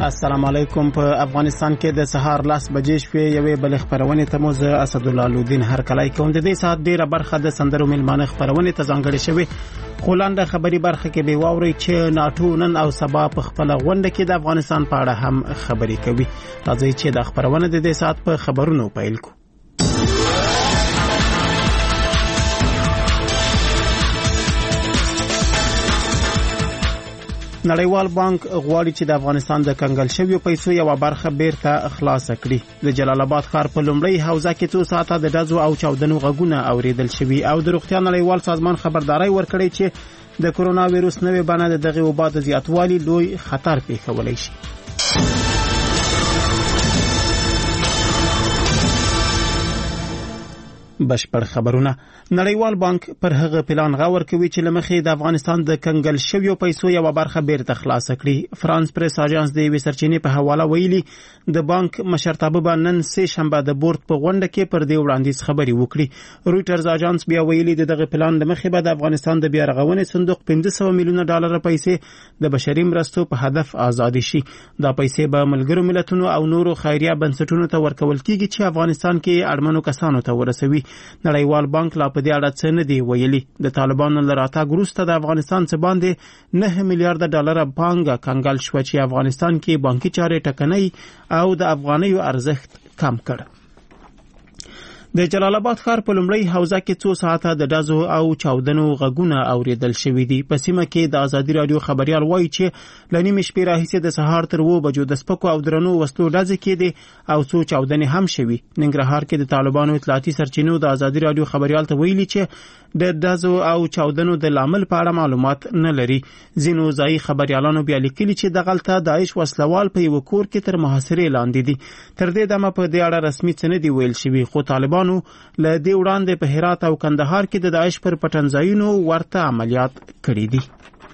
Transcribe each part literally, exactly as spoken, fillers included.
السلام علیکم. په افغانستان کې د سهار لاس بجې شوې یوې بل خبرونه ته مو زه اسدالله لودین هر کلای کوم. د دې ساعت ډیره برخه د سندرو ملمانه خبرونه ته ځانګړې شوې. خولانده خبري برخه کې به واوري چې ناتو نن او سبا په خپل غونډه کې د افغانستان په اړه هم خبري کوي. راځي چې د خبرونه د دې ساعت په خبرونو پیل کو. نړیوال بانک غواړي چې د افغانستان د کنګل شویو پیسو یو برخه بیرته خلاص کړي. د جلال آباد ښار په لومړی حوزه کې څو ساعته د ډزو او چاودنو غږونه اوریدل شوي او د روغتیا نړیوال سازمان خبرداري ورکړي چې د کرونا وایروس نوې بڼه د دغه وبا د زیاتوالي لوی خطر پیښولی شي. بشپړ خبرونه. نړیوال بانک پر هغه پلان غور کوي چې لمخې د افغانستان د کنګل شویو پیسو یو برخه بیرته خلاص کړي. فرانس پریس اژانس د وی سرچینې په حواله ویلي د بانک مشرتابه به نن سه شنبه د بورډ په غونډه کې پر دې وړاندیز خبري وکړي. رويټرز اژانس بیا ویلي د دغه پلان د مخې به د افغانستان د بیا رغونې صندوق پنځه سوه میلیونه ډالر پیسې د بشري مرستو په هدف آزاد شي. دا پیسې به ملګرو ملتونو او نورو خیریه بنسټونو ته ورکول کیږي چې افغانستان کې اړمنو کسانو ته ورسوي. نړیوال بانک لا په دې اړه څه نه دی ویلي. د طالبانو له راتګ وروسته د افغانستان څخه باندې نه میلیارډ ډالر پانګه کنګل شو چې افغانستان کې بانکي چارې ټکنۍ او د افغانیو ارزښت کم کړ. د جلال آباد ښار په لومړی حوزه کې څو ساعته د ډزو او چاودنو غږونه اوریدل شوي دي. په سیمه کې د ازادي رادیو خبريال وایي چې لنیمې شپې راهیسې د سهار تر اوو بجو د سپکو او درنو وسلو ډزې کېدې او څو چاودنې هم شوي. ننګرهار کې د طالبانو اطلاعاتي سرچینو د ازادي رادیو خبريال ته ویلي چې د ډزو او چاودنو د لامل په اړه معلومات نه لري. ځینو ځایي خبريالانو بیا لیکلي چې دغلته داعش وسلوال په یو کور کې تر محاصرې لاندې دي. تر دې دمه په دې اړه رسمي څه نه دی ویل شوی، خو طالبانو له دې وړاندې په هرات او کندهار کې د داعش پر پټنځایونو ورته عملیات کړي دي.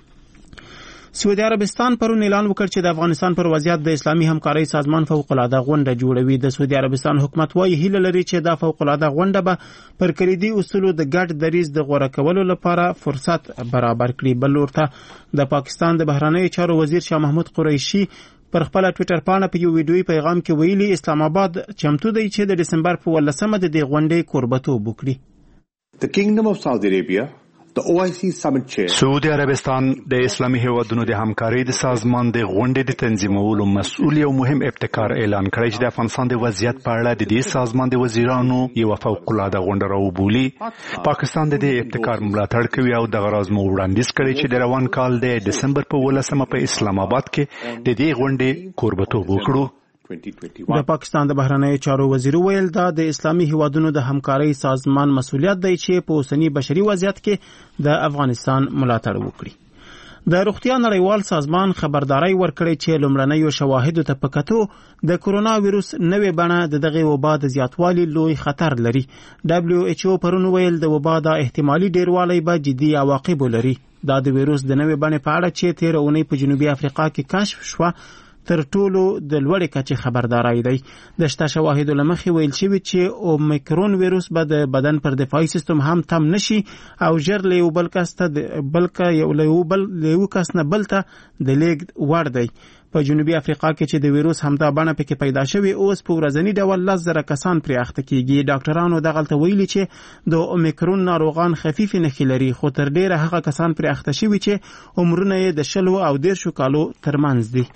سعودي عربستان پرون اعلان وکړ چې د افغانستان پر وضعیت د اسلامي همکارۍ سازمان فوق العاده غونډه جوړوي. د سعودي عربستان حکومت وايي هیله لري چې دا فوق العاده غونډه به پر کلیدي اصولو د ګډ دریځ د غوړه کولو لپاره فرصت برابر کړي. بل ورته د پاکستان د بهرنیو چارو وزیر شاه محمود قریشي پر خپل ټوئیټر باندې په یو ویډیوي پیغام کې ویلي اسلام آباد چمتو دی چې د دسمبر په ولسمه د دې غونډې کوربتوب وکړي. The Kingdom of Saudi Arabia, the O I C Summit Chair. سعودي عربستان د اسلامي هیوادونو د همکارۍ د سازمان د غونډې د تنظیمولو مسؤل یو مهم ابتکار اعلان کړی چې د افغانستان د وضعیت په اړه د دې سازمان د وزیرانو یو فوق العاده غونډه راوبولي. پاکستان د دې ابتکار ملاتړ کوي او د غراض مو وړاندیز کړی چې د روان کال د دسمبر په ولسمه په اسلام آباد کې د دې غونډې کوربتوب وکړو. د پاکستان د بهرنیو چارو وزیر ویل دا د اسلامي هیوادونو د همکارۍ سازمان مسؤلیت دی چې په اوسنی بشري وضعیت کې د افغانستان ملاتړ وکړي. د روغتیا نړیوال سازمان خبرداري ورکړي چې لومړنیو شواهدو ته پکاتو د کرونا وایروس نوې بڼه د دغه وبا د زیاتوالي لوی خطر لري. دبليو ایچ او پرون ویل د وبا د احتمالي ډیروالی به جدي عواقب لري. دا د وایروس د نوې بڼې په اړه چې تیر اونۍ په جنوبي افریقا کې کشف شو تر ټولو د لوړې کچې خبرداري دی. د شته شواهدو لمخې ویل شوی چې اومیکرون وایروس به د بدن پر دفاعي سیستم هم تم نشي او ژر له یو بل کس ته بلکې یو له یو بل له یو کس نه بل ته د لیږد وړ دی. په جنوبي افریقا کې چې د وایروس همدا بڼه پکې پیدا شوی اوس په ورځنی ډول لس زره کسان پرې اخته کیږي. ډاکټرانو دغلته ویلي چې د اومیکرون ناروغان خفیف نښې لري، خو تر ډیره هغه کسان پرې اخته شوي چې عمرونه یې د شلو او دیرشو کالو ترمنځ دي.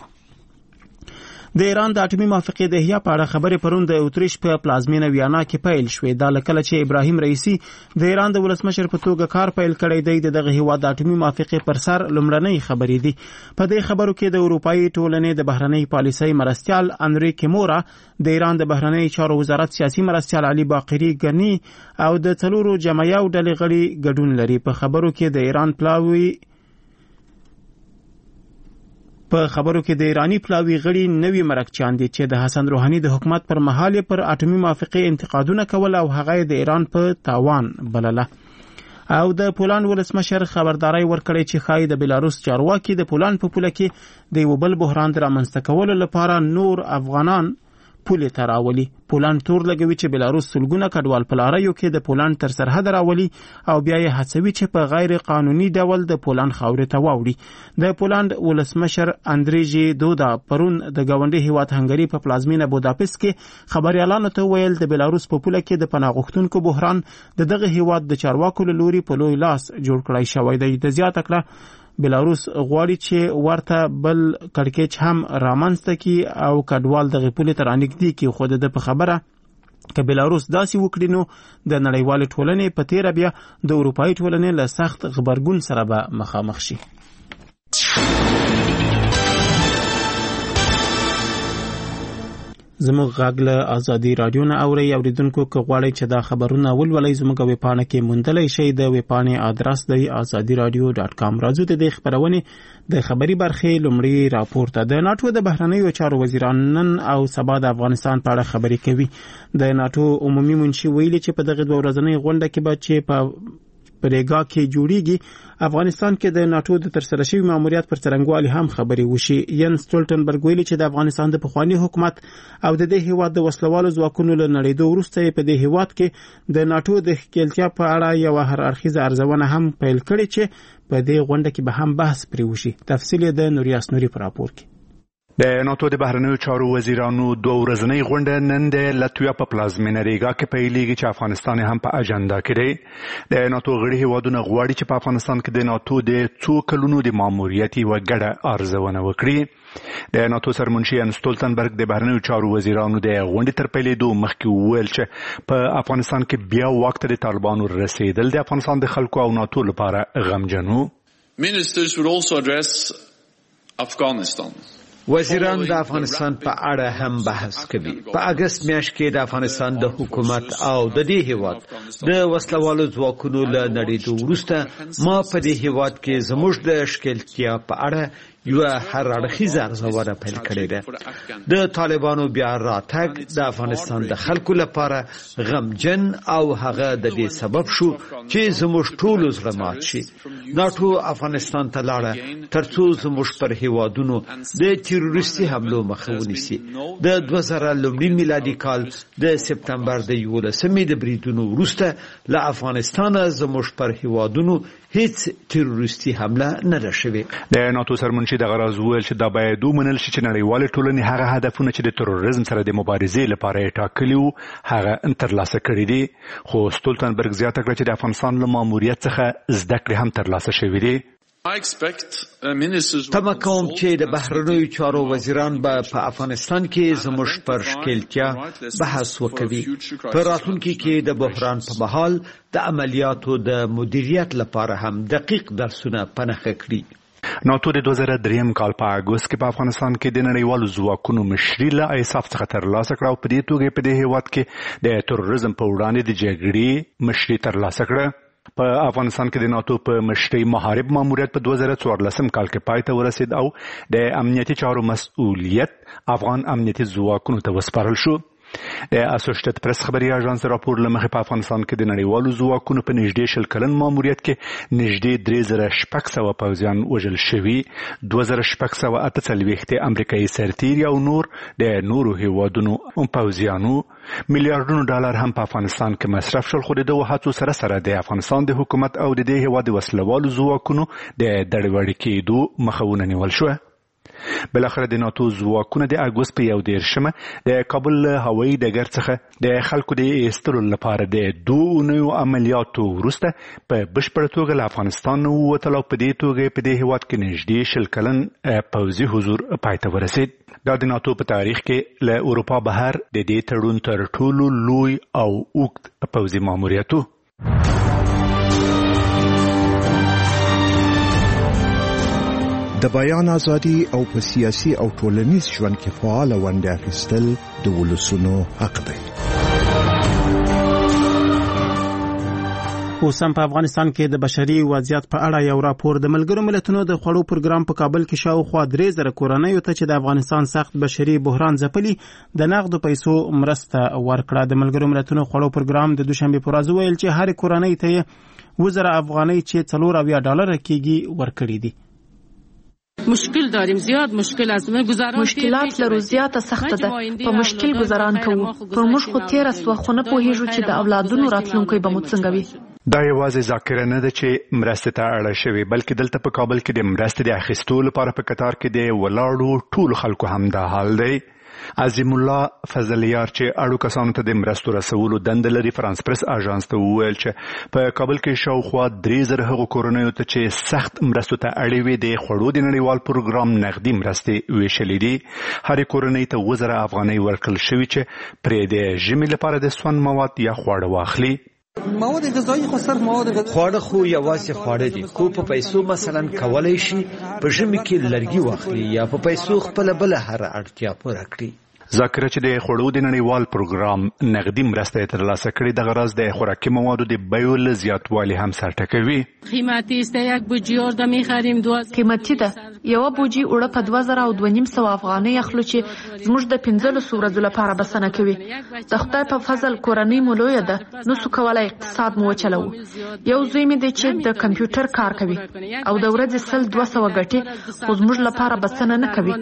د ایران د اټومي موافقې د احیا په اړه خبرې پرون د اتریش په پلازمینه ویانا کې پیل شوې. دا لکه چې ابراهیم رئیسی د ایران د ولسمشر په توګه کار پیل کړی دی. دغه هیواد د اټومي موافقې پر سر لومړنۍ خبرې دي. په دې خبرو کې د اروپאי ټولنې د بهرنۍ پالیسۍ مرستیال انریکه مورا، د ایران د بهرنۍ چارو وزارت سیاسي مرستیال علي باقری ګنی او د څلورو جمعیو ډلې غړي ګډون لري. په خبرو کې د ایران پلاوی په خبرو کې د ایرانی پلاوی غړي نوی مرکچان دي چې د حسن روحانی د حکومت پر مهال پر اټومي موافقې انتقادونه کول او هغه د ایران په تاوان بلله. او د پولان ولسمشر خبرداري ورکړي چې خای د بلاروس چارواکي د پولان په پوله کې د یو بل بحران رامنځته کولو لپاره نور افغانان پولې ته راولي. پولند تور لګوي چې بلاروس سلګونه کډوال په لاریو کې د پولند تر سرحد راولي او بیا یې هڅوي چې په غیر قانوني ډول د پولند خاورې ته واوړي. د پولند ولسمشر اندریجی دودا پرون د ګاونډي هیواد هنګري په پلازمینه بوداپست کې خبريالانو ته ویل د بلاروس په پوله کې د پناه غوښتونکو بحران د دغه هیواد د چارواکو له لوري په لوی لاس جوړ کړی شوی دی. د زیاته کړه بلاروس غواړي چې ورته بل کړکېچ هم رامنځته کړي او کډوال دغه پولې ته رانږدې کړي، خو د په خبره که بلاروس داسې وکړي نو د نړیوالې ټولنې په تیره بیا د اروپایي ټولنې له سخت غبرګون سره به مخامخ شي. زموږ غږ له ازادي رادیو نه اوري. اوریدونکو که غواړئ چې دا خبرونه ولولئ زموږ ویبپاڼه کې موندلی شئ. د ویبپاڼې ادرس دی ازادي رادیو ډاټ کام. راځو د دې خبرونې د خبري برخې لومړی راپور ته. د ناتو د بهرنیو چارو وزیران نن او سبا د افغانستان په اړه خبرې کوي. د ناتو عمومي منشي ویلي چې په دغه دوه ورځنۍ غونډه کې به چې په پریګا کې جوړیږي افغانستان کې د ناتو د ترسره شوی ماموریت پر څرنګوالي هم خبرې وشي. ین سټولټنبرګ ویلي چې د افغانستان د پخوانی حکومت او د دې هیواد د وسلوالو ځواکونو له نړیدو وروسته په دې هیواد کې د ناتو د ښکېلتیا په اړه یو هر اړخیزه ارزونه هم پیل کړې چې په دې غونډه کې به هم بحث پرې وشي. تفصیل د نوریاس نوري پر راپور کې. د ناتو د بهرنیو چارو وزیرانو دوه ورځنۍ غونډه نن د لاتویا په پلازمینه ریګا کې پیلېږي چې افغانستان هم په اجنډا کې دی. د ناتو غړي هیوادونه غواړي چې په افغانستان کې د ناتو د څو کلونو د ماموریت یوه ګډه ارزونه وکړي. د ناتو سرمنشي ان سټولټنبرګ د بهرنیو چارو وزیرانو د غونډې تر پیلېدو مخکې وویل چې په افغانستان کې بیا وخت د طالبانو رسیدل د افغانستان د خلکو او ناتو لپاره غمجن و. Ministers would also address Afghanistan. وزیران د افغانستان په اړه هم بحث کوي. په اگست میاشت کې د افغانستان د حکومت او د دې هیواد د وسلوالو ځواکونو له نړیدو وروسته ما په دې هیواد کې زموږ د ښکېلتیا په اړه یو هر اړخیزه ارزونه پیل کړې ده. د طالبانو بیا راتګ د افغانستان د خلکو لپاره غمجن او هغه د دې سبب شو چې زموږ ټول زړه مات شي. ناتو افغانستان ته لاړه ترڅو زموږ پر هیوادونو د تروریستي حملو مخه ونیسي. د دوه زره لومړي میلادي کال د سپتمبر د یولسمې د بریدونو وروسته له افغانستان زموږ پر هیوادونو هیڅ تروریستي حمله نه ده شوې. د ناتو سرمنشي د غراز ویل چې دا باید ومنل شي چې نړیوالې ټولنې هغه هدفونه چې د تروریزم سره د مبارزې لپاره یې ټاکلي وو هغه ترلاسه کړي دي. خو سټولټنبرګ زیاته کړه چې د افغانستان له ماموریت څخه زده کړې هم ترلاسه شوي دي. تمه کوم چې د بهرنیو چارو وزیران به په افغانستان کې زموږ پر ښکېلتیا بحث وکوي. په راتلونکي کې د بحران په مهال د عملیاتو د مدیریت لپاره هم دقیق درسونه پنهخه کړي. ناتو د دوه زره دریم کال په اګوست کې په افغانستان کې د نړیوالو ځواکونو مشري له ایساف څخه ترلاسه کړه او په دې توګه په دې هیواد کې د تروریزم په وړاندې د جګړې مشري ترلاسه کړه. په افغانستان کې د ناتو په مشرۍ محارب ماموریت په دوه زره څوارلسم کال کې پای ته ورسید او د امنیتي چارو مسؤلیت افغان امنیتي ځواکونو ته وسپارل شو. د اسوسییټډ پریس خبري اژانس راپور لمخې په افغانستان کې د نړیوالو ځواکونو په نږدې شل کلن ماموریت کې نږدې درې زره شپږ سوه پوځیان وژل شوي. دوه زره شپږ سوه اته څلوېښت امریکایي سرتیري او نور د نورو هیوادونو پوځیانو میلیارډونو ډالر هم په افغانستان کې مصرف شول. خو د دغو هڅو سره سره د افغانستان د حکومت او د دې هیواد د وسلوالو ځواکونو د دړوړې کېدو مخه ونیول شوه. بلاخره د ناتو ځواکونه د اګوست په یو دېرشمه د کابل هوایي ډګر څخه د خلکو د ایستلو لپاره د دوه اونیو عملیاتو وروسته په بشپړه توګه له افغانستان نه ووتل او په دې توګه په دې هیواد کې نږدې شل کلن پوځي حضور پای ته ورسید. دا د ناتو په تاریخ کې له اروپا بهر د دې تړون تر ټولو لوی او اوږد پوځي ماموریت و. د بیان ازادي او په سیاسي او ټولنیز ژوند کې فعال ونډه اخیستل د ولسونو حق دی. اوس هم په افغانستان کې د بشري وضعیت په اړه یو راپور د ملګرو ملتونو د خوړو پروګرام په کابل کې شاوخوا درې زره کورنیو ته چې د افغانستان سخت بشري بحران ځپلي د نغدو پیسو مرسته ورکړه. د ملګرو ملتونو خوړو پروګرام د دوشنبه په ورځ ویل چې هر کورنۍ ته اوه زره افغانۍ چې څلور اویا ډالر کېږي ورکړي دي. مشکل داریم زیاد مشکل از من گذران مشکلات لرو زیاته سخته ده په مشکل گذران کوو پر موږ خو تیر است خو نه پوهیږو چې د اولادونو راتلونکي به مو څنګه وي. دا یوازې ذاکره نه ده چې مرستې ته اړه شوې بلکې دلته په کابل کې د مرستې د اخیستو لپاره په قطار کې د ولاړو ټولو خلکو هم دا حال دی. عظیم الله فضلیار چې اړو کسانو ته د مرستو رسولو دنده لري فرانس پریس اژانس ته وویل چې په کابل کې شاوخوا درې زره هغو کورنیو ته چې سخت مرستو ته اړې وې د خوړو د نړیوال پروګرام نغدي مرستې ویشلې دي. هرې کورنۍ ته اووه زره افغانۍ ورکړل شوي چې پرې د ژمي لپاره د سون مواد یا خواړه واخلي. مواد غذایی خو صرف مواد غذایی خواړه خو یوازې خواړه دي کو په پیسو مثلا کولای شي په ژمي کې لرګي واخلي یا په پیسو خپل بل هر اړتیا پوره کړي. ذاکره چې د خوړو د نړیوال پروګرام نغدي مرسته ترلاسه کړي د غرض د خوراکي موادو د بیو له زیاتوالي هم سر ټکوي. قیمتي است یک بوجی اور می‌خریم دو قیمتي ده یو بوجي وړه په دوه زره او دوه نیم سوه افغانۍ اخلو چې زموږ د پنځلسو ورځو لپاره بسنه کوي. د خدای په فضل کورنۍ مو لویه ده نو څو کولای اقتصاد مو وچلو. یو زوی مې دی چې د کمپیوټر کار کوي او د ورځې سل دوه سوه ګټي خو زموږ لپاره بسنه نه کوي.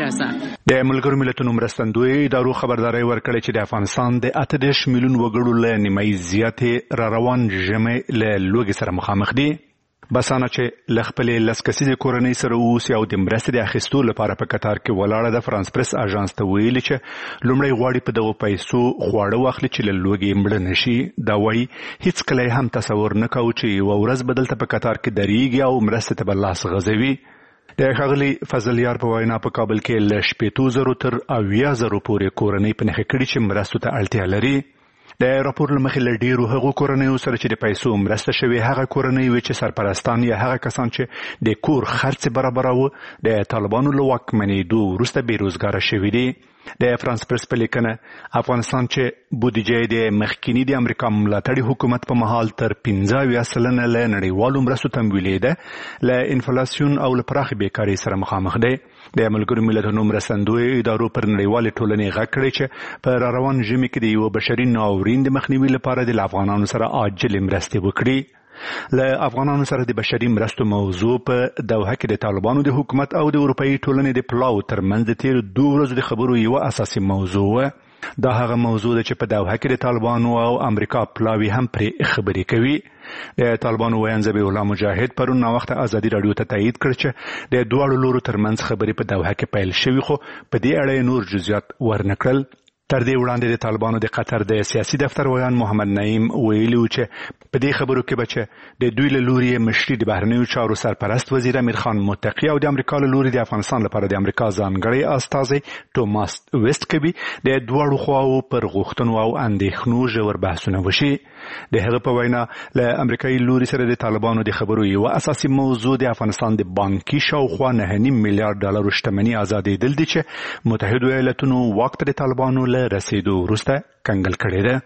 د ملګرو ملتونو مرستندوی ادارو خبرداري ورکړې چې د افغانستان د اته دېرش میلیون وګړو له نیمایي زیاتې را روان ژمي له لوږې سره مخامخ دي. بسانه چې له خپلې لس کسیزې کورنۍ سره اوسي او د مرستې د اخیستو لپاره په قطار کې ولاړه د فرانس پریس اژانس ته ویلي چې لومړی غواړي په دغو پیسو خواړه واخلي چې له لوږې مړه نه شي. دا وایي هیڅکله یې هم تصور نه کوو چې یوه ورځ به دلته په قطار کې درېږي او مرستې ته به لاس غځوي. د ښاغلي فضلیار په وینا په کابل کې له شپېتو زرو تر اویا زرو پورې کورنۍ په نښه کړي چې مرستو ته اړتیا لري. د راپور له مخې له ډېرو هغو کورنیو سره چې د پیسو مرسته شوې هغه کورنۍ وې چې سرپرستان یا هغه کسان چې د کور خرڅ برابراوه د طالبانو له واکمنېدو وروسته بېروزګاره شوي دي. د فرانس پریس په لیکنه افغانستان چې بودیجه د مخکینی د امریکا ملاتړي حکومت په مهال تر پنځه اویا سلنه له نړیوالو مرستو تمویلېده له انفلاسیون او له پراخې بیکارۍ سره مخامخ دی. د ملګرو ملتونو مرستندوی ادارو پر نړیوالې ټولنې غږ کړی چې په راروان ژمي کې د یوه بشري ناورین د مخنیوي لپاره د افغانانو سره عاجلې مرستې وکړي. له افغانانو سره د بشري مرستو موضوع په دوحه کې د طالبانو د حکومت او د اروپایي ټولنې د پلاو ترمنځ د تیرو دوه ورځو د خبرو یوه اساسي موضوع وه. دا هغه موضوع ده چې په دوحه کې د طالبانو او امریکا پلاوي هم پرې خبرې کوي. د طالبانو ویاند ذبیح الله مجاهد پرون ناوخته ازادي راډیو ته تایید کړ چې د دواړو لورو ترمنځ خبرې په دوحه کې پیل شوي خو په دې اړه یې نور جزئیات ورنکړل. تر دې وړاندې د طالبانو د قطر د سیاسي دفتر ویان محمد نعیم ویلي و چې په دې خبرو کې به چې د دوی له لوري مشري د بهرنیو چارو سرپرست وزیر امیر خان متقي او د امریکا له لوري د افغانستان لپاره د امریکا ځانګړی استازی توماس ویسټ کوي د دواړو خواو پر غوښتنو او اندېښنو ژور بحثونه وشي. د هغه په وینا له امریکایي لوري سره د طالبانو د خبرو یوه اساسي موضوع د افغانستان د بانکي شاوخوا نهه نیم میلیارډ ډالرو شتمني ازادېدل دي چې متحدو ایالتونو واک ته د طالبانو له رسیدو وروسته کنګل کړی ده.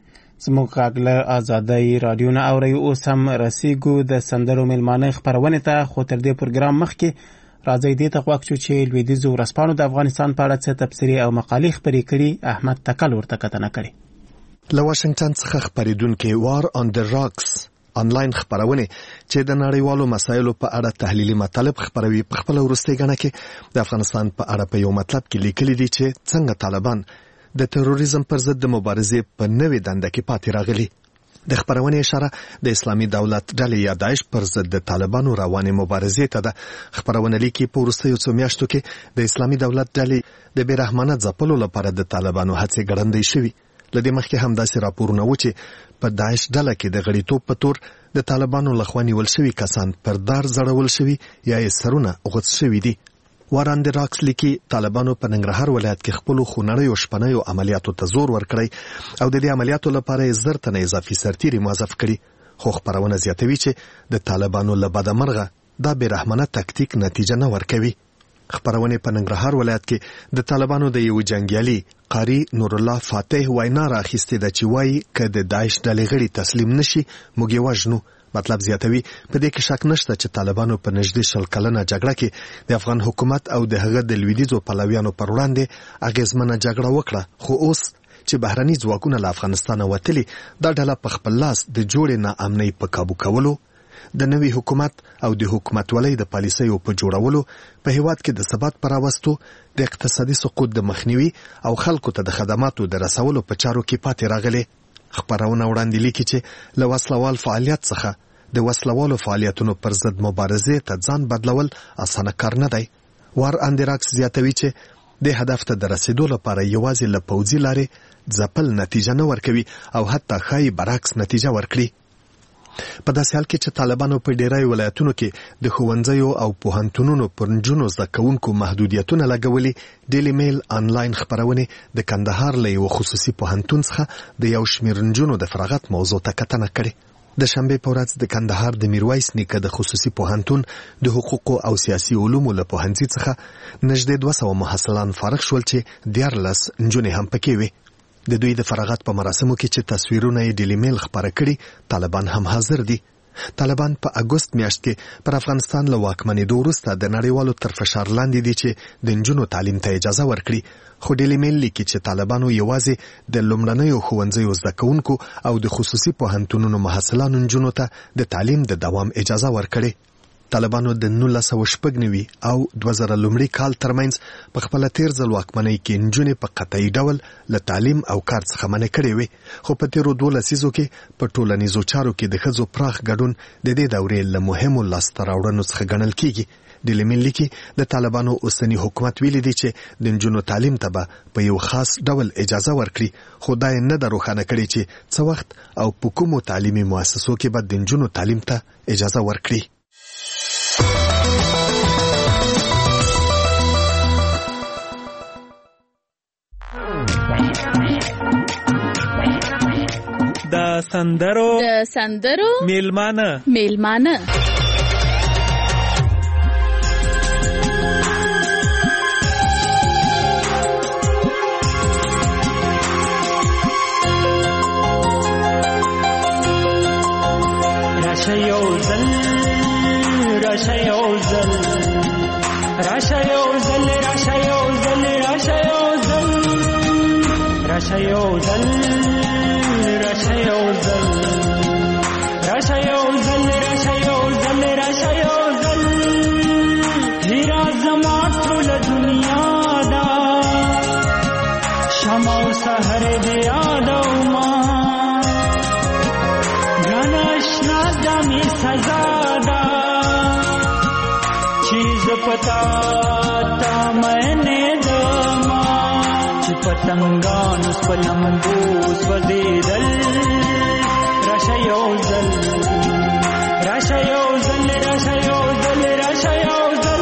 زموږ غږ له ازادۍ راډیو نه اورئ. اوس هم رسیږو د سندرو میلمانه خپرونې ته خو تر دې پروګرام مخکې راځئ دې ته غوږ شو چې لویدیځو ورځپاڼو د افغانستان په اړه څه تبصرې او مقالې خپرې کړي. احمد تکل ورته کتنه کړې. له واشنگټن څخه خپرېدونکې وار آن د راکس آنلاین خپرونه چې د نړیوالو مسایلو په اړه تحلیلي مطالب خپروي په خپل وروستۍ غڼه کې د افغانستان په اړه په یو مطلب کې لیکلي دي چې څنګه طالبان د تروریزم پر ضد د مبارزې په نوې دنده کې پاتې راغلي. د خپرونې اشاره د اسلامي دولت ډلې یا داعش پر ضد د طالبانو روانې مبارزې ته ده. خپرونه لیکي په وروستیو څو میاشتو کې د اسلامي دولت ډلې د بېرحمانه ځپلو لپاره د طالبانو هڅې ګړندۍ شوي. له دې مخکې هم داسې راپورونه و چې په داعش ډله کې د غړیتوب په تور د طالبانو لخوا نیول شوي کسان پر دار زړول شوي یا یې سرونه غوڅ شوي دي. واران د راکس لیکي طالبانو په ننګرهار ولایت کې خپلو خونړیو شپنیو عملیاتو ته زور ورکړی او د دې عملیاتو لپاره یې زر تنه اضافي سرتیري موظف کړي. خو خپرونه زیاتوي چې د طالبانو له بده مرغه دا بېرحمانه تکتیک نتیجه نه ورکوي. خپرونې په ننګرهار ولایت کې د طالبانو د یو جنګیالي قاری نور الله فاتح وینا راخیستې ده چې وایي که د داعش ډلې غړي تسلیم نشي موږ یې وژنو. مطلب زیاتوي په دې کې شک نشته چې طالبانو په نږدې شل کلنه جګړه کې د افغان حکومت او د هغه د لویدیځو پلویانو پر وړاندې اغیزمنه جګړه وکړه. خو اوس چې بهرني ځواکونه له افغانستانه وتلي دا ډله په خپل لاس د جوړې ناامنۍ په کابو کولو د نوي حکومت او د حکومتولۍ د پالیسیو په جوړولو په هیواد کې د ثبات پر راوستو د اقتصادي سقوط د مخنیوي او خلکو ته د خدماتو د رسولو په چارو کې پاتې راغلي. خبرونه وړاندې لیکي چې له وسلوال فعالیت څخه د وسلوالو فعالیتونو پر ضد مبارزې ته ځان بدلول اسانه کار نه دی. وار اندراکس زیاتوي چې د هدف ته د رسیدو لپاره یوازې له پوځي لارې ځپل نتیجه نه ورکوي او حتی ښایي برعکس نتیجه ورکړي. په داسې حال کې چې طالبانو په ډیری ولایتونو کې د ښوونځیو او پوهنتونونو پر نجونو زده کوونکو محدودیتونه لګولي، ډیلی میل آنلاین خپرونې د کندهار له یو خصوصي پوهنتون څخه د یو شمېر نجونو د فراغت موضوع ته کتنه کړې. د شنبې په ورځ د کندهار د میرویس نیکه د خصوصي پوهنتون د حقوقو او سیاسي علومو له پوهنځي څخه نږدې دوه سوه محصلان فارغ شول چې دیارلس نجونې هم پکې وي. د دوی د فراغت په مراسمو کې چې تصویرونه یې ډیلی میل خپاره کړي، طالبان هم حاضر دي. طالبان په اګوست میاشت کې پر افغانستان له واکمنېدو وروسته د نړیوالو تر فشار لاندې دي چې د نجونو تعلیم ته اجازه ورکړي. خو ډیلی میل لیکي چې طالبانو یوازې د لومړنیو ښوونځیو زده کوونکو او د خصوصي پوهنتونونو محصلانو نجونو ته د تعلیم د دوام اجازه ورکړي. طالبانو د نولس سوه شپږ نوي او دوه زره لومړي کال ترمنځ په خپله تیر ځل واکمنۍ کې نجونې په قطعي ډول له تعلیم او کار څخه منع کړې وې. خو په تیرو دوه لسیزو کې په ټولنیزو چارو کې د ښځو پراخ ګډون د دې دورې له مهمو لاسته راوړنو څخه ګڼل کېږي. ډیلی میل لیکي د طالبانو اوسنی حکومت ویلي دی چې د نجونو تعلیم ته به په یو خاص ډول اجازه ورکړي، خو دا یې نه ده روښانه کړې چې څه وخت او په کومو تعلیمي مؤسسو کې به د نجونو تعلیم ته اجازه ورکړي. د سندرو د سندرو میلمانه میلمانه راشه یو زل راشه یو زل راشه یو زل راشه یو زل راشه یو زل راشه یو زل راشه یو زل راشه یو زل راشه یو زل راشه یو زل هیرا زما ټول دنیا دا شمع او سحر دې یادو ما ګران اشنا دا می سزا دا چیز پتا تا مینه دما چې پتنګان سپلمبو سوځیدل راشه یو زل راشه یو زل راشه یو زل راشه یو زل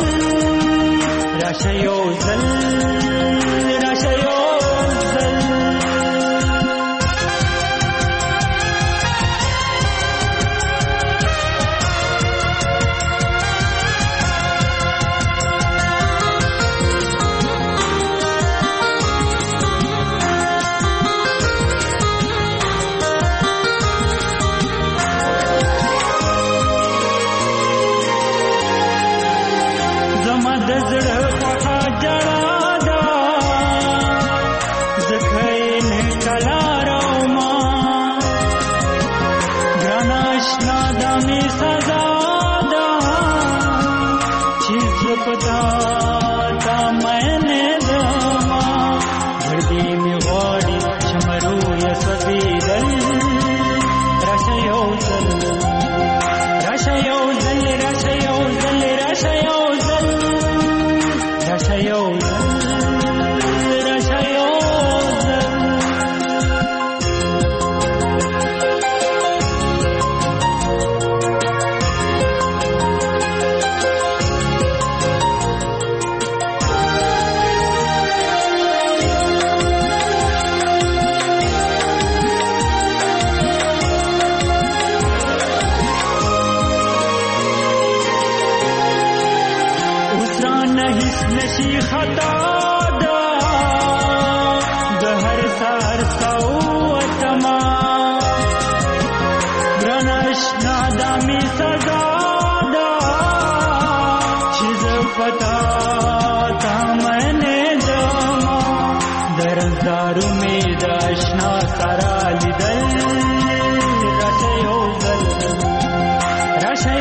راشه یو زل راشه یو زل راشه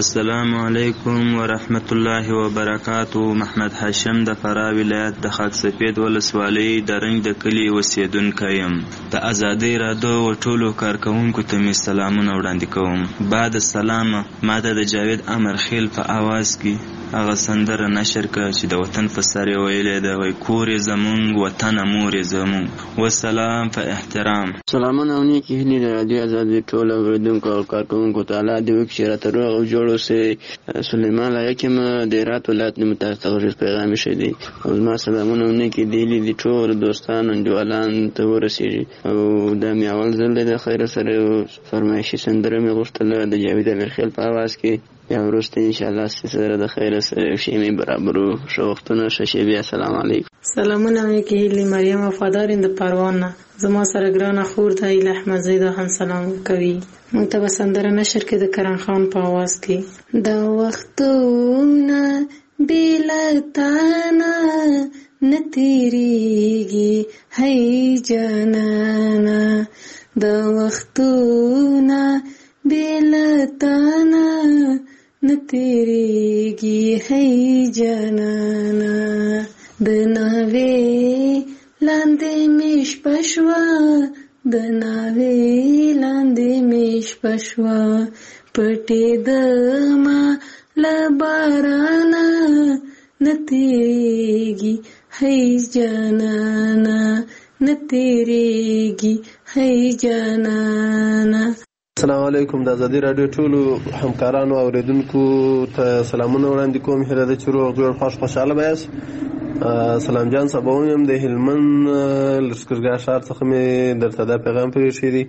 السلام علیکم ورحمت الله وبرکاتو. محمد هاشم د فراه ولایت د خاک سفید ولسوالۍ د رنګ د کلي اوسیدونکی یم. د ازادۍ رادیو و ټولو کارکوونکو ته مې سلامونه وړاندې کوم. بعد السلام، ما ته د جاوید امرخیل په اواز کې هغه سندره نشر کړه چې د وطن په سر یې ویلې ده، وایي کور یې زمونږ وطن مور یې زمونږ. والسلام په احترام. سلامونه او نیکې هیلې د رادیو ازادۍ ټولو اورېدونکو او کارکوونکو ته الله دې وکړي چې راته روغ او جوړ اوسئ. سلیمان لایق یم د هرات ولایت نه مو تاسو ته غږیز پیغام ایښی دی او زما سلامونه او نیکې هیلې دي ټولو دوستانو انډیوالانو ته ورسېږي. او دا مې اول ځل دی د خیره سره فرمایشي سندره مې غوښتله د جاوید امیرخیل په اواز کې. یا وروسته انشاءالله سره د خیره سره شی مې برابرو. ښه وختونه، ښه شیبې. السلام علیکم. سلامونه مې کې هیلې مریم وفادار د پروان نه. زما سره ګرانه خور ته ایله احمد زیدا هم سلام کوي. موږ ته به سندره نشر کې د کرن خان په اواز کې. دا وختونه بېلتانه نه تېرېږي هی جانانه، دا وختونه بېلتانه نه تېرېږي هی جانانه. د ناوې لاندې مې شپه شوه، د ناوې لاندې مې شپه شوه، پټېدمه له بارانه نه تېرېږي هی جانانه، نه تېرېږي هی جانانه. السلام علیکم. د ازادي راډیو ټولو همکارانو او اوریدونکو ته سلامونه وړاندې کوم. هیله ده چې روغ جوړ خوش خوشحاله به یاست. سلام جان صابون یم د هلمند لښکرګاه ښار څخه مې درته دا پیغام پرېښی دی.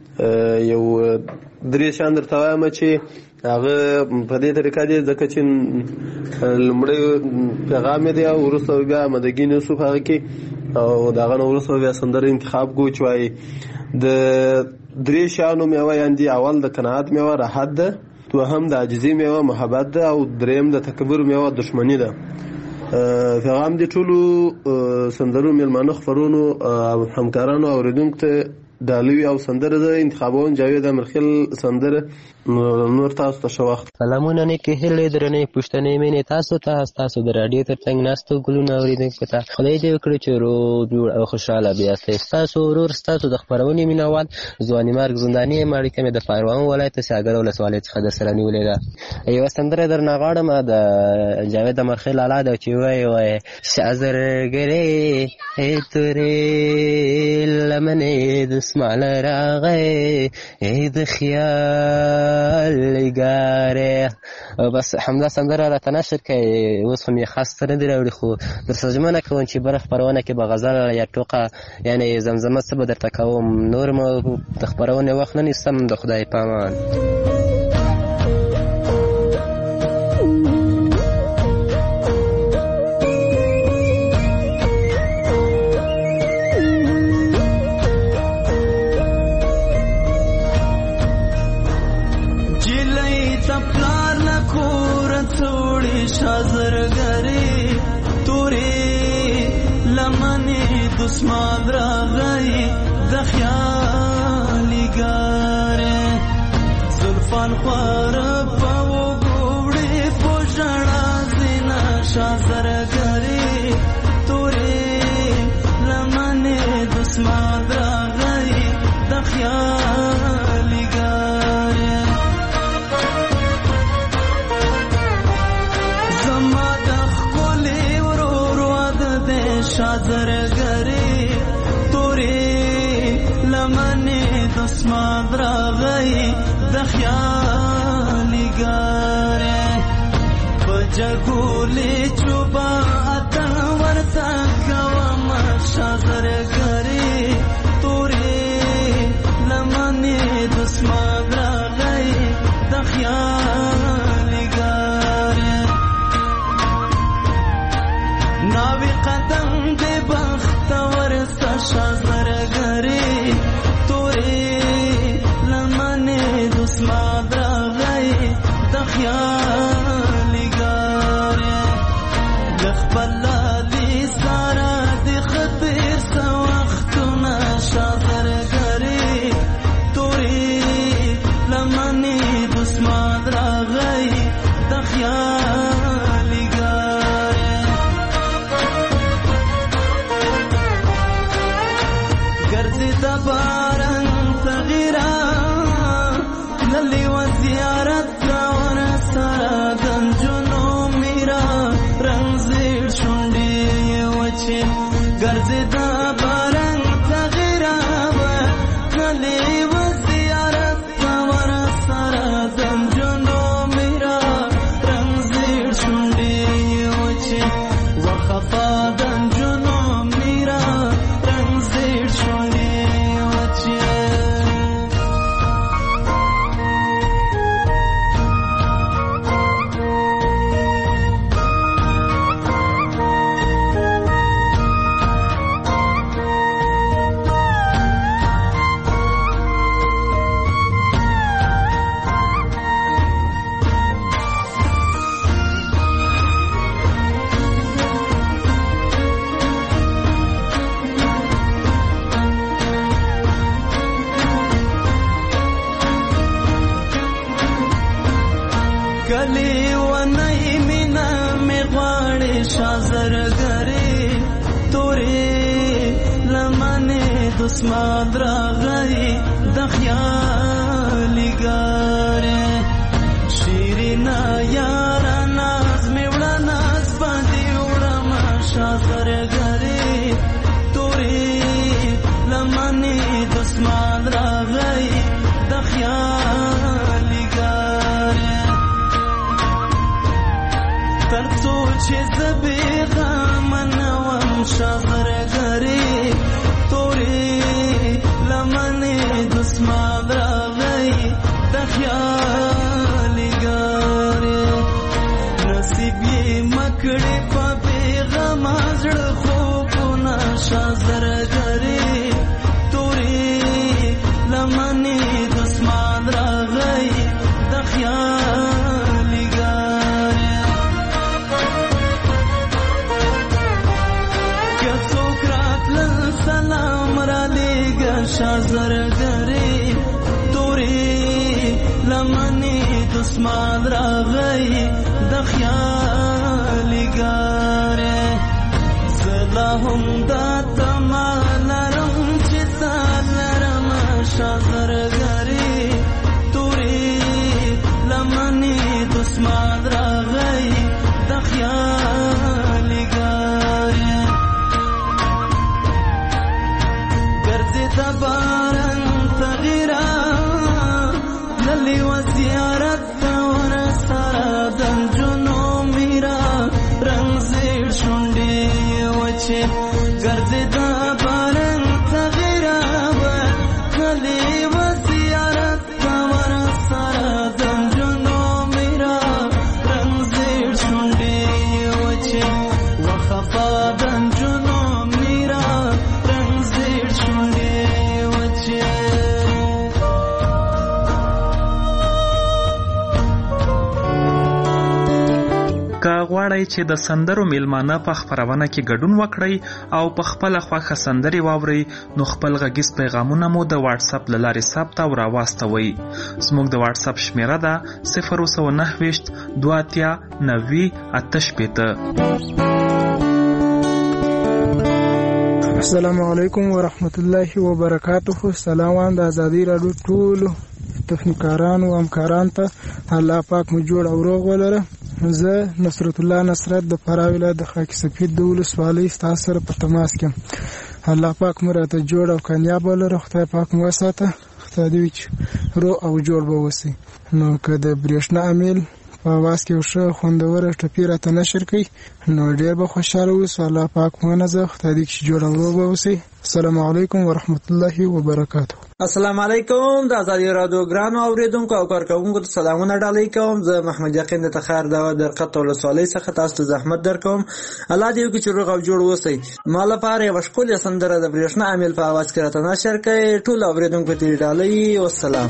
یو درې شیان درته وایم چې هغه په دې طریقه دی ځکه چې لومړی پیغام یې دی او وروسته بیا آمادګي نوسو په هغه کې او د هغه نه وروسته بیا سندره انتخاب کوو چې وایي د درې شیانو میوه یاندې اول د قناعت میوه راحت ده، دوهم د عاجزي میوه محبت ده او دریم د تکبر میوه دښمني ده. پیغام دې ټولو سندرو میلمانه خپرونو او همکارانو او اوریدونکو ته ډالوي او سندره زه انتخابوم. جاوید امرخیل سندره. نور تاسو ته ښه وخت. سلامونه نیکې هیلې درنې پوښتنې مینې تاسو ته ستاسو د راډیو تر څنګ ناستو ګلونه اورېدونکو ته خدای دې وکړي چې روغ جوړ او خوشحاله بیاستئ. ستاسو ورور ستاسو د خپرونې مینهوال ځواني مرګ زنداني یم. اړیکه مې د پروان ولایت سیاګر ولسوالۍ څخه درسره نیولې ده. یوه سندره درنه غواړم د جاوید امرخیل الا ده چې وایي وایي شازرګرې تورې لمنې د اسماعیل راغی د خیال لګاره. بس همدا سندره راته نشر کړئ. اوس خو مې خاص څه نه دي راوړي خو درسره ژمنه کوم چې بله خپرونه کې به غزل یا ټوقه یعنې زمزمه څه به درته کوم. نور مو د خپرونې وخت نه نیسم. د خدای په امان. شازرګرې تورې لمنې دسمان راغی د خیالي ګارې زلفان خواره په وګوړې په ژړا زینا شازرګرې تورې لمنې دسمان راغی د خیالي ګارې. شازرګرې تورې لمنې دسمان راغی د خیالي ګارې په جګولې چوبا اتن ورته کوم. شازرګرې تورې لمنې دسمان راغی د خیالي ګارې. ناوی قدم دې بختور ستا شازرګرې تورې لمنې دسمان راغی د خیالي ګارې. شازرګری تورې لمنه دسمان راغی د خیالي ګاره شیرینا یار ناز می وړه ناز باندې وړم شازرګری تورې لمنه دسمان راغی د خیالي ګاره ترڅو چې زبې غمنوم شازرګری تورې لمنې دسمان راغی د خیالي ګارې نصیب یې مکړې په بېغمه زړه خوبونه شازرګری تورې لمنې دسمان راغی د خیالي ګارې سلام را لیگا شازرگری توری لمنی دسمان را غی دخیالی گاره سلاهم دا تمالرم چی سالرم شازرگری توری لمنی دسمان را غی دخیالی گاره دبارن تغیرا للی و زیارت ور سره دنجونو میرا رنگ زیر شونډي وچه ګرځي دبارن تغیرا للی و زیارت ور سره دنجونو میرا رنگ زیر شونډي وچه وخفا دنجونو میرا رنگ زیر شونډي که غواړئ چې د سندرو میلمانه په خپرونه کې ګډون وکړئ او په خپله خوښه سندرې واورئ نو خپل غږیز پیغامونه مو د واتس اپ له لارې ثبت او راواستوئ. زموږ د واتس اپ شمیره ده صفر سوه نهه ویشت دوه اتیا نوي اته شپېته. السلام علیکم ورحمت الله وبرکاته. سلام د ازادي راډیو ټولو تخنیکارانو او همکارانو ته الله پاک مو جوړ او روغ ولره. زه نصرت الله نصرت د فراه ولایت د خاک سفید د ولسوالۍ ستاسو سره په تماس کې. الله پاک مو راته جوړ او کامیاب ولره. خدای پاک مو وساته. خدای دې چې روغ او جوړ به اوسئ. نو که د برېښنا امیل په اواز کې یو ښه خوندوره ټپي راته نشر کړي نو ډېر به خوشحاله اوسو. الله پاک مو ونازه. خدای دې چې جوړ او روغ به اوسئ. السلام علیکم ورحمت الله وبرکاته. السلام علیکم. د ازادي راډیو ګرانو اوریدونکو او کارکوونکو ته سلامونه ډالۍ کوم. زه محمد یقین د تخار د درقط ولسوالۍ څخه تاسو ته زحمت درکوم. الله دې وکړي چې روغ او جوړ اوسئ. ما لپاره یوه ښکلې سندره د برېښنا امیل په اواز کې راته نشر کړئ. ټولو اوریدونکو ته یې ډالۍ. والسلام.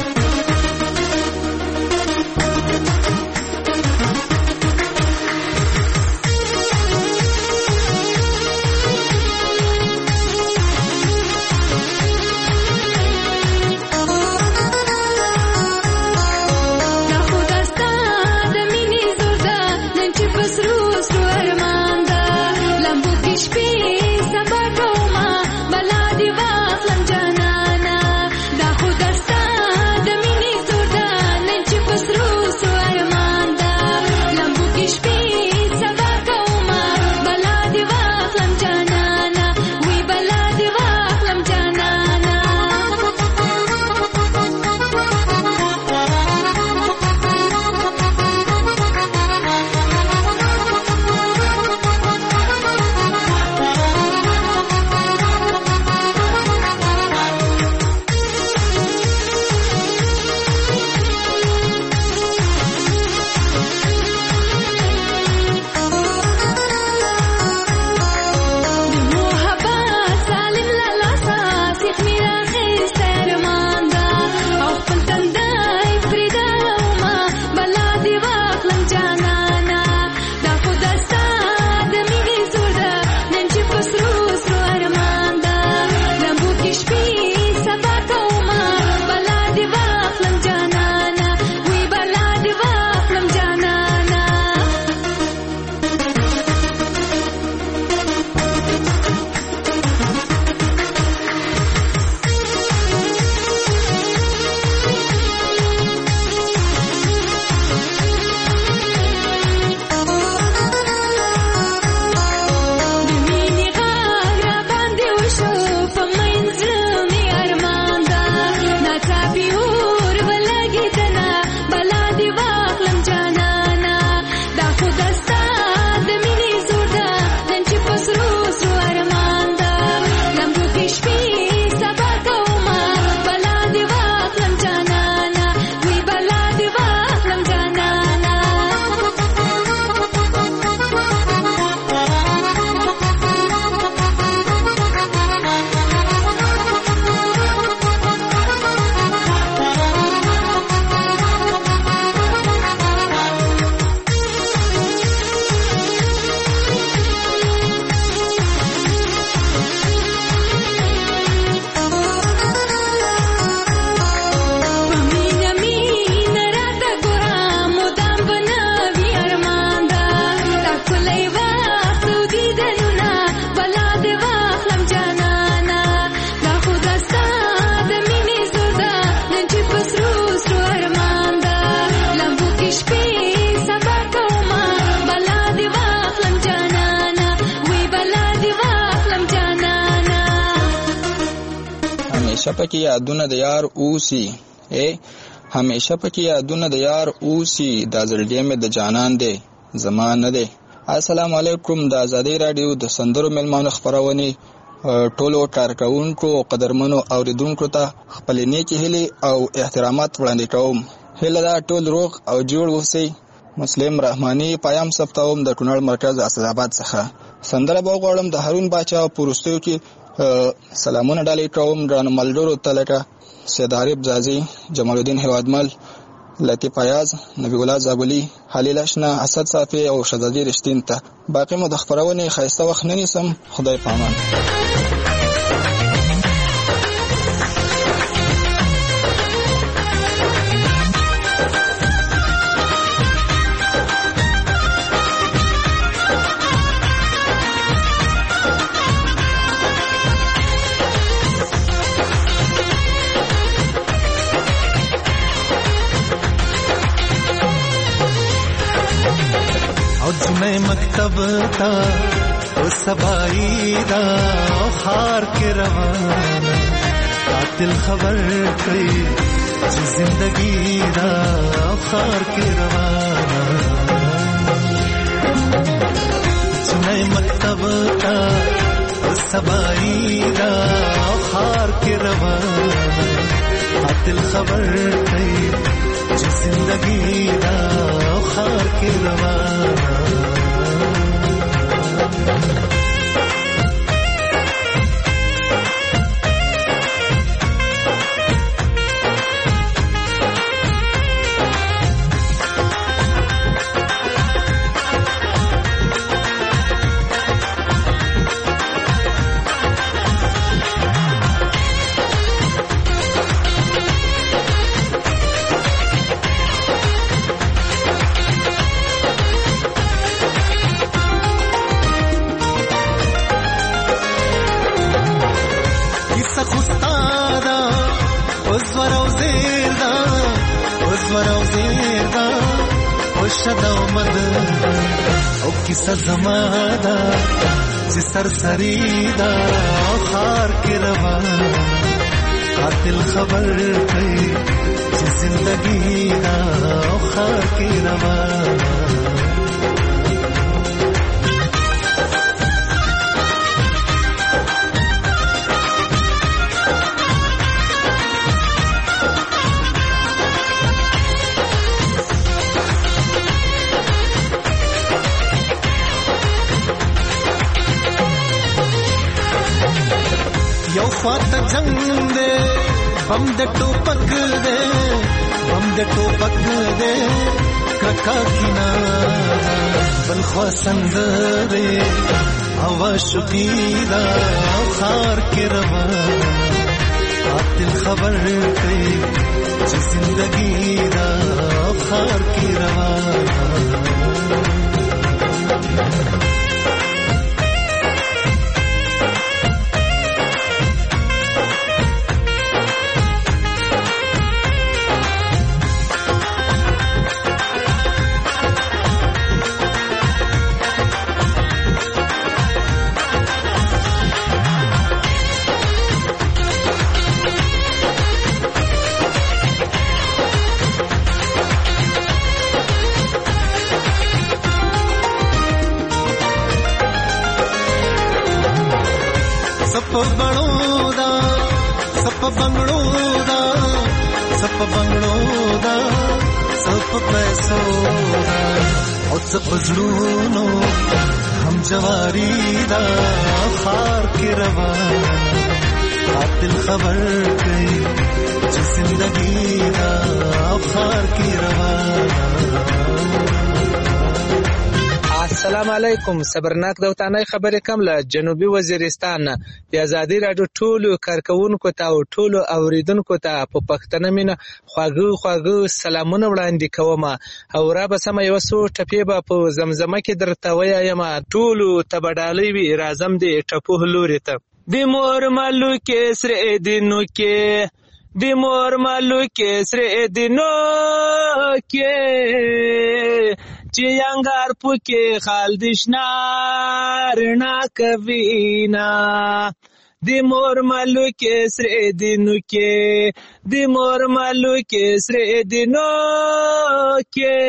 بلا دی واخلم جانانا دا خود استا د پکې یادونه د یار اوسي اے همیشه پکې یادونه د یار اوسي دا زړګی مې د جانان دی زما نه دی. السلام علیکم. د آزادۍ رادیو د سندرو ملمانو خپرونې ټولو کارکونکو او قدرمنو اوریدونکو ته خپل نیکی هیلې او احترامات وړاندې کوم. هیله دا ټول روغ او جوړ اوسئ. مسلم رحماني پیام ثبتوم د کونړ مرکز اسداباد څخه. سندره به وغواړم د هارون باچا په وروستیو کې سلامونه ډالۍ کوم درانو ملګرو ته لکه سید عارف ځاځي، جمال الدین هیوادمل، لطیف ایاز، نبی الله زابلی، خلیل اشنا، اسد صافی او شهزادي رشتین ته. باقي مو د خبرونې خایسته وخت نه نیسم. خدای پامان. मैं मकतब था वो सबाई दा खार के रवाना कातिल खबर कई जी जिंदगी दा खार के रवाना. मैं मकतब था वो सबाई दा खार के रवाना कातिल खबर कई जी जिंदगी दा खार के रवाना. زمادا چې سرسریدا خار کې روان قاتل خبر کوي چې زندگی دا خار کې روان. فات جنگ دے بم دے ٹوپک دے بم دے ټوپک دے کرکا کینا بل خواسند دے عواشقی دا خار کے روان قاتل خبر کئی چی زندگی دا خار کے روان. بزلونو هم جواری دا خار کے روان قاتل خبر کئی جو زندگی دا خار کے روان. السلام علیکم. صبرناک دوتانه خبرې کوم له جنوبي وزیرستان. د آزادۍ راډیو ټولو کارکونکو ته او ټولو اوریدونکو ته په پښتنه مینه خواږه خواږه سلامونه وړاندې کوم. او را به سم یو څو ټپې به په زمزمه کې درته وایم. ټولو ته به ډالۍ وي راځم د ټپو لوري ته. د مور مالو کې سره دینو کې د مور مالو کې سره دینو کې چې انګار پکې خال دشنار نا کوینا د مور ملوکې سرې دینو کې د مور ملوکې سرې دینو کې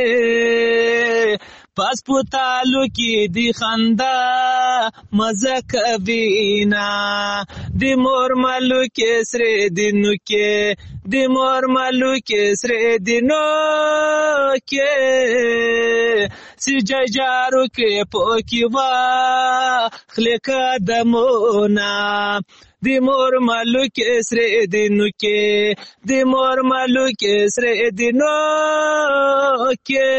پس پوتالو کې دی خندا مزه کوینا د مور ملوکې سرې دینو کې د مور ملوکې سرې دینو کې سجا جارو کې پوکي وا خلکا دمونا د مور ملوکې سرې دینو کې د مور ملوکې سرې دینو کې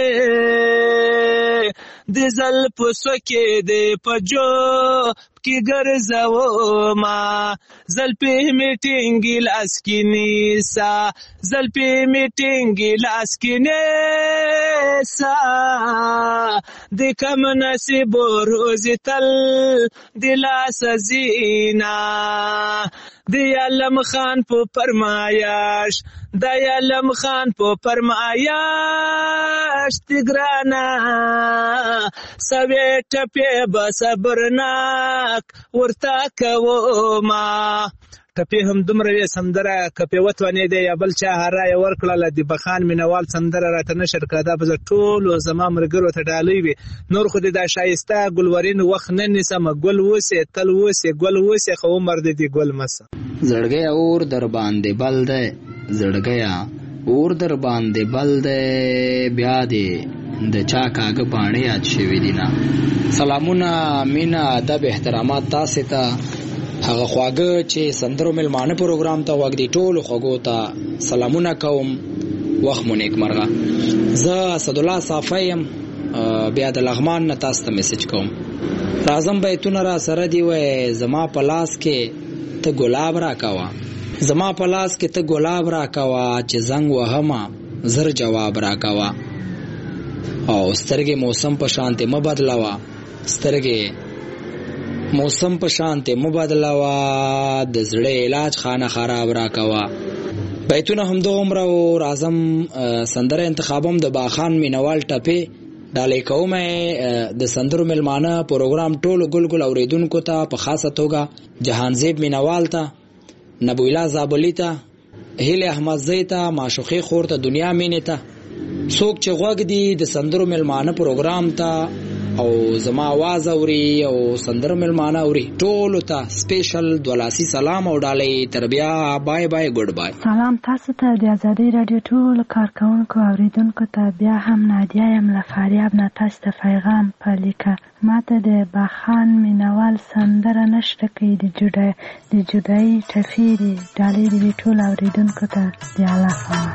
د زلفو سوکې د پجو کې ګرځاو ما زلفې میټینګ لاس کې نیسا زلفې میټینګ لاس کې نیسا د کم نصیب روز تل د لاس زینا د علم خان په فرمایش د علم خان په فرمایش تګرانا سوي ټپه بصبرناک ورتا کوما ټپه هم دومره سندره کپه وتونه دی یا بل چا هراي ورکړه د بخان مینوال سندره راته نشر کړه په ټول زما مرګرو ته ډالۍ وي نور خو د شایسته ګلورین وخت نه نسم ګل وسه تل وسه ګل وسه خو عمر دې ګل مس زړګي اور در باندې بل ده زړګي اور در باندې بل ده بیا دې د چا کاغه باندې یاد شوی دینا سلامونه مینا ادب احترامات تاسو ته هغه خواږه چې سندرو ملمانه پروګرام ته وګړي ټول خوګو ته سلامونه کوم وخت مو نیک مرغه زه اسد الله صافیم بیا د لغمان نه تاسو ته میسج کوم راځم بیتونه را سره دی وای زما په لاس کې ته ګلاب را کاوه زما په لاس کې ته ګلاب را کاوه چې زنګ وهما زر جواب را کاوه او سترګې موسم په شانته م بدلاوه سترګې موسم په شانته م بدلاوه د زړه علاج خانه خراب را کاوه بیتونه هم دوه عمره او راځم سندره انتخابم د باخان مینوال ټپه ډالې کومه د سندرو ملمانه پروګرام ټولو ګلګل اوریدونکو ته په خاصه توګه جهانزیب مینوال ته نبویلا زابلی ته هیله احمد زیتا معشوقي خور ته دنیا مینه ته څوک چې غوږ دی د سندرو ملمانه پروګرام ته او زما आवाज اوري او سندرو ملمانه اوري ټول ته سپیشل دولاسي سلام او ډالۍ تربیا بای بای ګډ بای سلام تاسو ته د آزادۍ رادیو ټول کارکونکو اوریدونکو ته بیا هم نادیا یم له فاریاب نه تاسو ته پیغام پلیکه ماته د باخان مینوال سندره نشته کې د جدای د جدای تفیری ډالۍ د ټول اوریدونکو ته دی الله فامان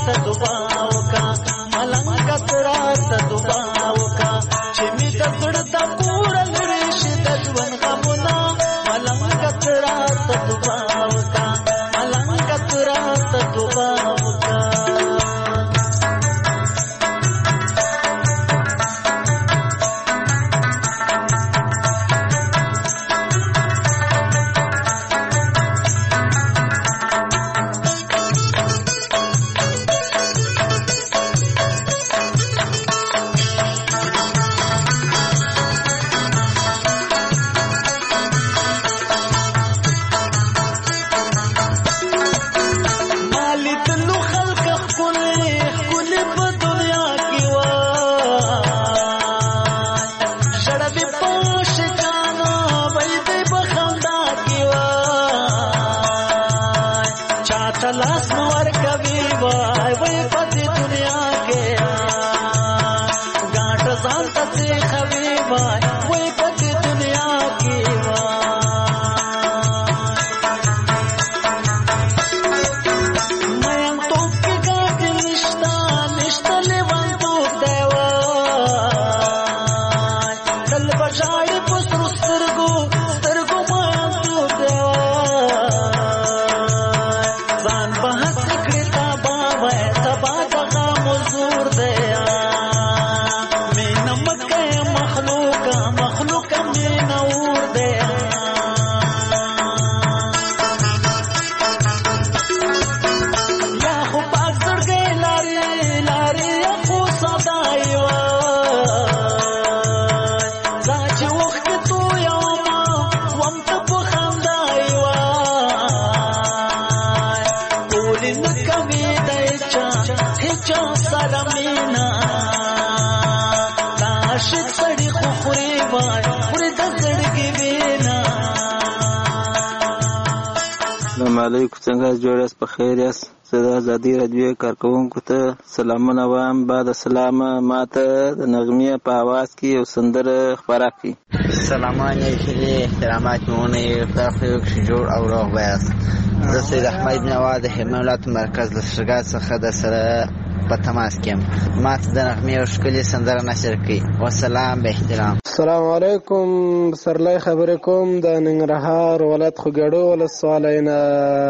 السلام علیکم، څنګه جوړ یاست؟ په خیر یاست؟ زه د ازادي راډیو کارکوونکو ته سلامونه وایم. بعد السلام ماته د نغمې په اواز کې یو سندره خپره کړي. سلامان هیلې احترامات مونږ تاسو یو جوړ او روغ یاست. زه سید احمد نواز د حمایت مرکز لشرګات څخه د سره په تماس کې یم. ماته د نغمې او ښکلې سندره نشر کړي. والسلام به احترام. السلام علیکم، سرلای خبرې کوم د ننګرهار ولایت خوګړو ولسوالۍ نه.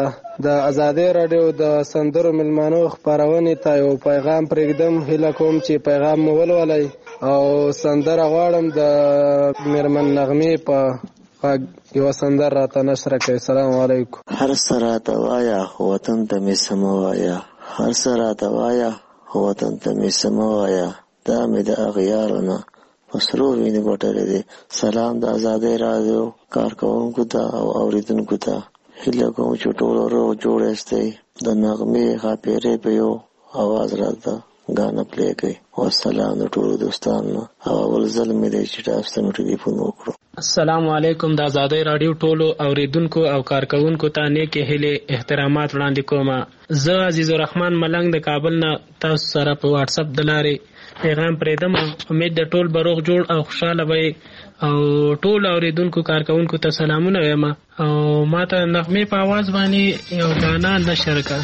د ازادي راډیو د سندرو ملمانو خپرونې ته یو پیغام پرېږدم. هیله کوم چې پیغام مو ولولئ او سندره غواړم د میرمن نغمې په غږ یوه سندره راته نشر کړئ. السلام علیکم. هر څه راته وایه وطن ته مې څه مه وایه، هر څه راته وایه وطن ته مې څه مه وایه، دا مې د اغیارو نه په سرو وینې ګټلې دي. سلام د ازادۍ راډیو کارکوونکو ته او اورېدونکو ته. هیله کوم چې ټول روغ جوړ یاستئ. د نغمې ښاپېرۍ په یو اواز راته ګانه پلی کړئ. والسلام د ټولو دوستانو. او اول ځل مې دی چې تاسو ته مې ټلیفون وکړو. السلام علیکم. د ازادۍ راډیو ټولو اوریدونکو او کارکوونکو ته نیکې هیلې احترامات وړاندې کوم. زه عزیز الرحمن ملنګ د کابل نه تاسو سره په واتس اپ د لارې پیغام پرېږدم. امید د ټول به روغ جوړ او خوشحاله وئ او ټول اوریدونکو کارکوونکو ته سلامونه وایم. او ماته نغمې په اواز باندې یو ګانا نشر کړه.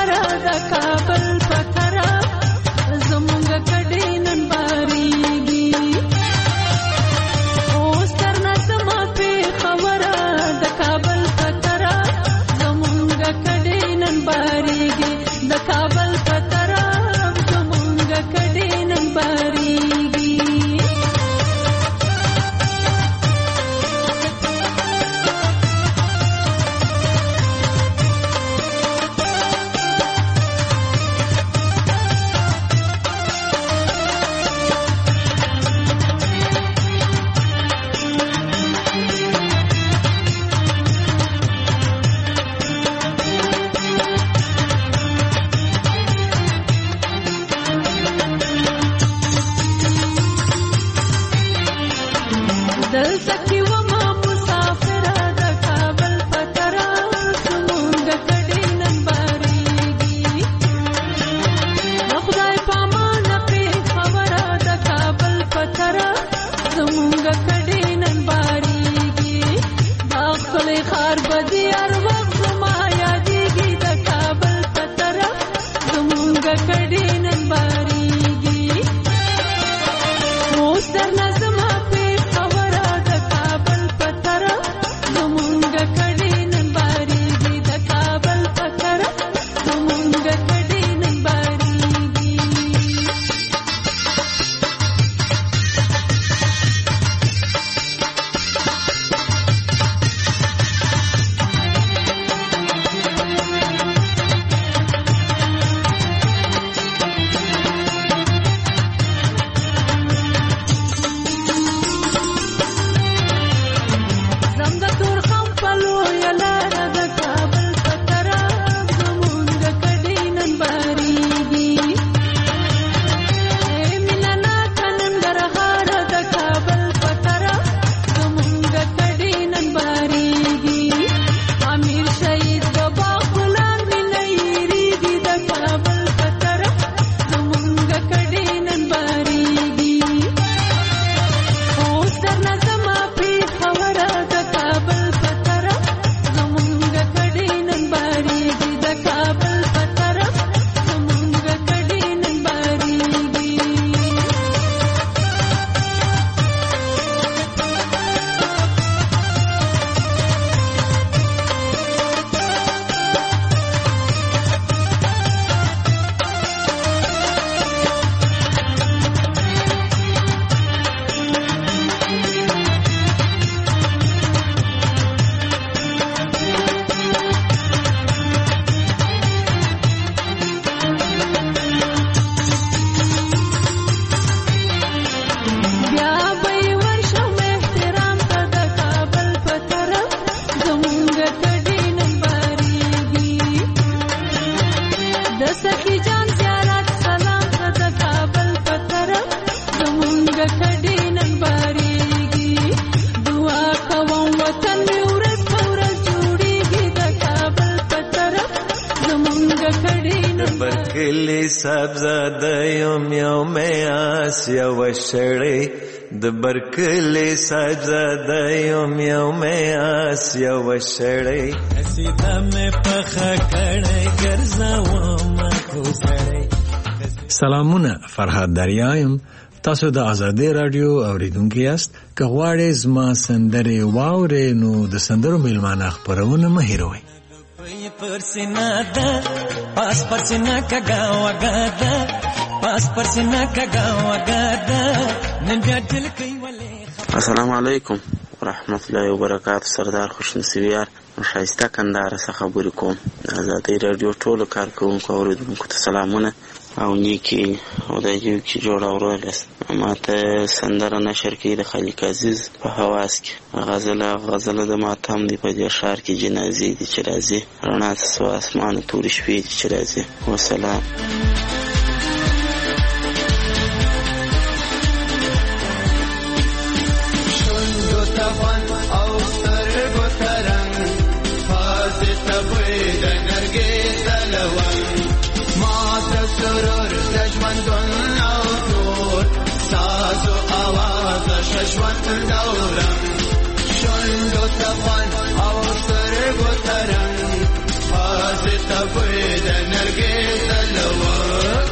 زمونږ کډې نن بارېږي برکلی سبزاده یم یوم آسیا و شړی د برکلی سبزاده یم یوم آسیا و شړی سیده مې پخه کړی ګرځوم کو سړی. سلامونه، فرهاد دریایم. تاسو د آزادۍ رادیو اوریدونکي یاست. که غواړئ زما سندرې واورئ نو د سندرو میلمانه خپرونه مه هېروئ. پرسینا ده پاس پرسینا کګا وګاده پاس پرسینا کګا وګاده نن بیا دل کوي ولې. السلام علیکم ورحمت الله وبرکاته. سردار خوشنصیبیار شایسته کندهار څخه خبرې کوم. د آزادۍ رادیو ټولو کارکوونکو اوریدونکو ته سلامونه او نیکی او د یو کې جوړ اورول است. ما ته سندره نشر کې د خلیق عزیز په حواس کې غزل غزل د ماتم دی په دې ښار کې جنازې دي چې راځي رڼا سو اسمان تور شپې دي چې راځي. والسلام. شوند دورم شوند و تفان او سترگو ترم پاس تفید نرگز دلوان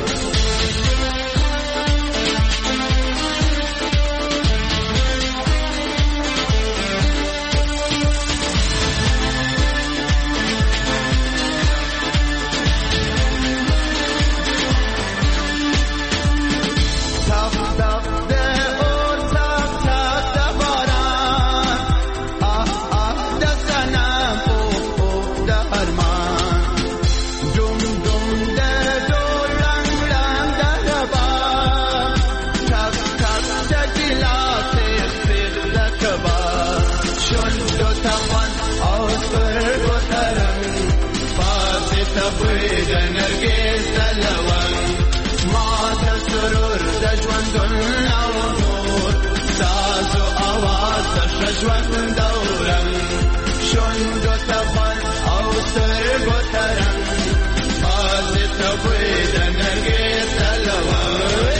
ژوند دورم شوند و تفان او سترګو ترم باز تبوی د نرګس دلوان.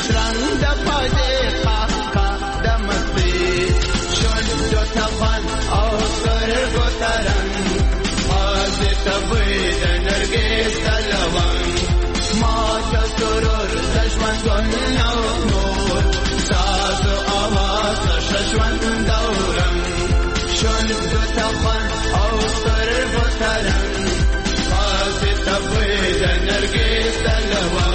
رنگ د پدې خاکا د مستي شونډو ته خوند او سترګو ته رنګ پازې ته بوی د نرګس د لونګ ما ته سرور د ژوند ګل او نور ساز او اواز د ژوند دورم شونډو ته خوند او سترګو ته رنګ پازې ته بوی د نرګس د لونګ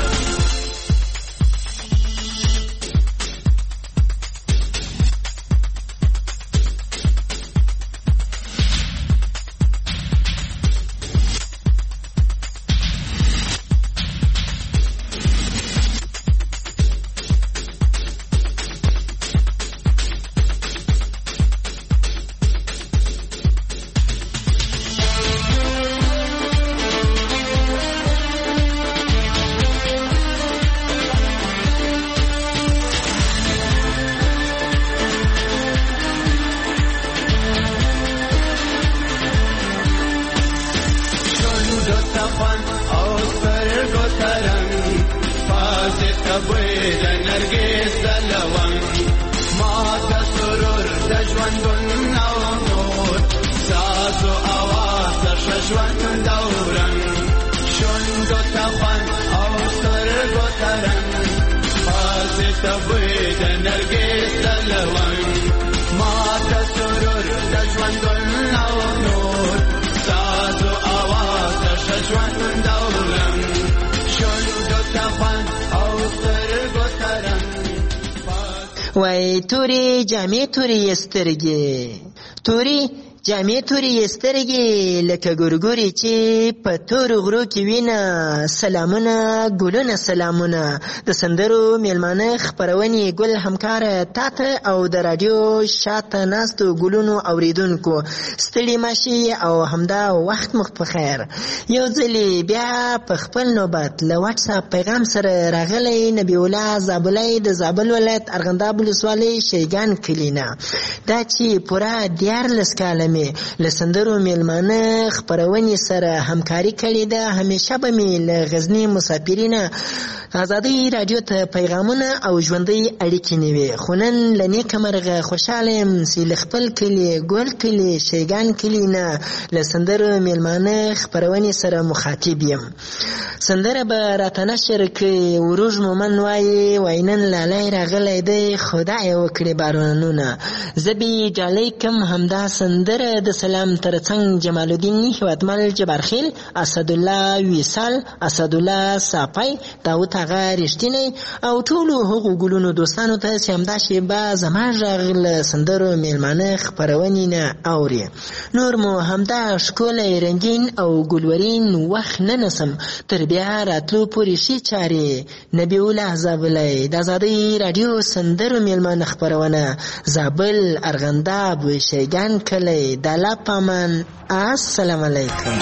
وای توري جامې توري سترګې توري جامې توري سترګې لکه ګورګوري چې په تور غرو کې وینه سلامونه ګلونه سلامونه د سندرو میلمانه خپرونې ګل همکاره تاته او د رادیو شاته ناستو ګلونو اوریدونکو ستړي ماشي او همدا وخت مخ په خیر یو ځلې بیا په خپل نوبت له واتس اپ پیغام سره راغلی نبی الله زابلای د زابل ولایت ارغنداب ولسوالۍ شیګان کلینه دا چې پوره دیارلس کاله مې له سندرو میلمانه خپرونې سره همکاري کړې ده همیشه به مې له غزني مسافرینه آزادۍ رادیو ته پیغامونه او ژوندۍ اړیکې نیوې خو نن له نیکه مرغه خوشحاله یم چې له خپل کلي ګل کلي شیګان کلي نه له سندرو میلمانه خپرونې سره مخاطب یم سندره به راته نشر کړي وروژ مومن وایي وای نن لالی راغلی دی خدای وکړي بارانونه زه به ډالۍ کم همدا سندره د سلام ترڅنګ جمال الدین هیوادمل جبارخیل اسدالله ویسال اسدالله صافی داود هغه رښتینی او ټولو هغو ګلونو دوستانو ته چې همدا شیبه زما غږ له سندرو میلمانه خپرونې نه اوري نور مو همدا ښکلی رنګین او ګلورین وخت نه نسم تر بیا راتلو پورې ښې چارې نبی الله زابلی د ازادۍ راډیو سندرو میلمانه خپرونه زابل ارغنداب شیګان کلی د الله په امان السلام علیکم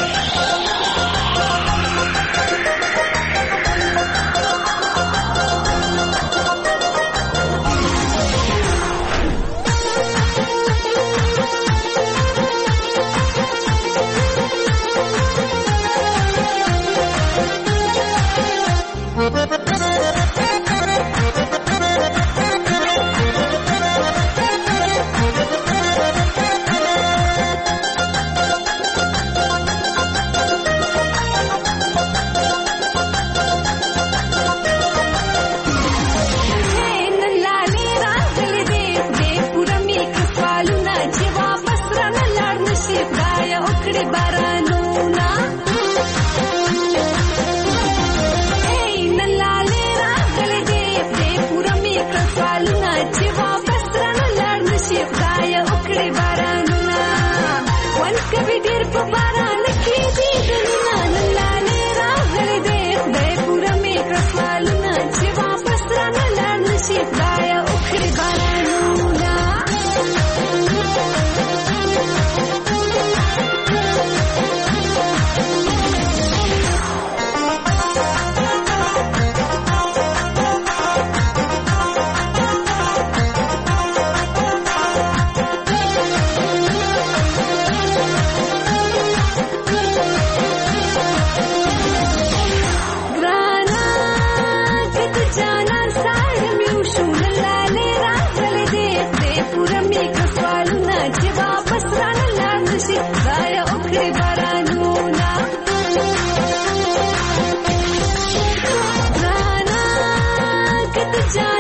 جان